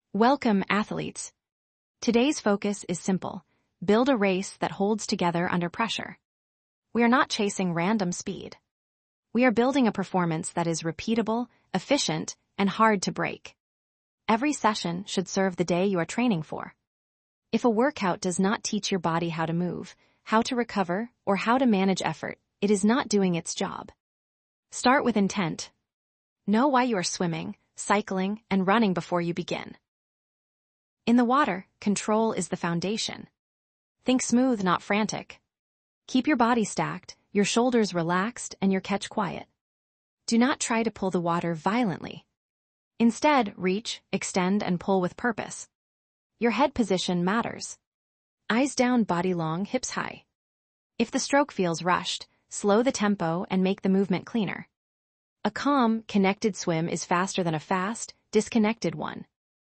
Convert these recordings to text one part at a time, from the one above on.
Welcome, athletes. Today's focus is simple. Build a race that holds together under pressure. We are not chasing random speed. We are building a performance that is repeatable, efficient, and hard to break. Every session should serve the day you are training for. If a workout does not teach your body how to move, how to recover, or how to manage effort, it is not doing its job. Start with intent. Know why you are swimming, cycling, and running before you begin. In the water, control is the foundation. Think smooth, not frantic. Keep your body stacked, your shoulders relaxed, and your catch quiet. Do not try to pull the water violently. Instead, reach, extend, and pull with purpose. Your head position matters. Eyes down, body long, hips high. If the stroke feels rushed, slow the tempo and make the movement cleaner. A calm, connected swim is faster than a fast, disconnected one.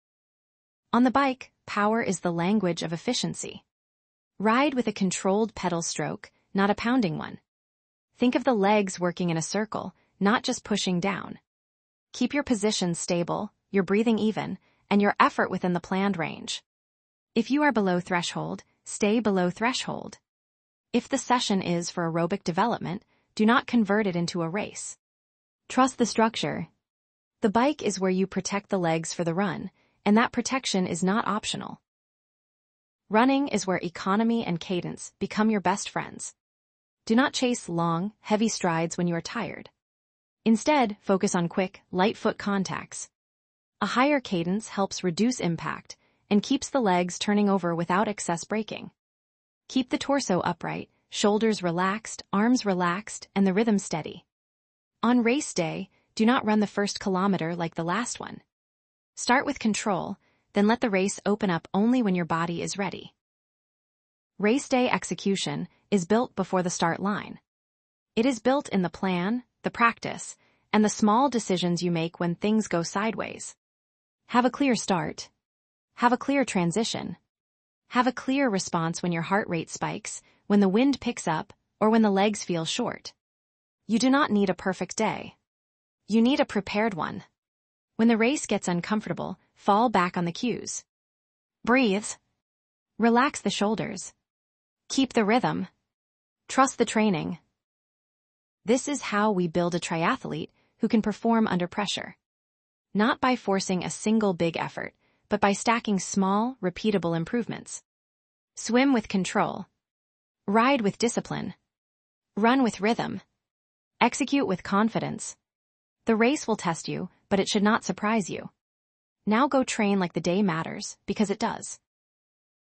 On the bike, power is the language of efficiency. Ride with a controlled pedal stroke, not a pounding one. Think of the legs working in a circle, not just pushing down. Keep your position stable, your breathing even, and your effort within the planned range. If you are below threshold, stay below threshold. If the session is for aerobic development, do not convert it into a race. Trust the structure. The bike is where you protect the legs for the run, and that protection is not optional. Running is where economy and cadence become your best friends. Do not chase long, heavy strides when you are tired. Instead, focus on quick, light foot contacts. A higher cadence helps reduce impact and keeps the legs turning over without excess braking. Keep the torso upright, shoulders relaxed, arms relaxed, and the rhythm steady. On race day, do not run the first kilometer like the last one. Start with control, then let the race open up only when your body is ready. Race day execution is built before the start line. It is built in the plan, the practice, and the small decisions you make when things go sideways. Have a clear start. Have a clear transition. Have a clear response when your heart rate spikes, when the wind picks up, or when the legs feel short. You do not need a perfect day. You need a prepared one. When the race gets uncomfortable, fall back on the cues. Breathe. Relax the shoulders. Keep the rhythm. Trust the training. This is how we build a triathlete who can perform under pressure. Not by forcing a single big effort, but by stacking small, repeatable improvements. Swim with control. Ride with discipline. Run with rhythm. Execute with confidence. The race will test you, but it should not surprise you. Now go train like the day matters, because it does.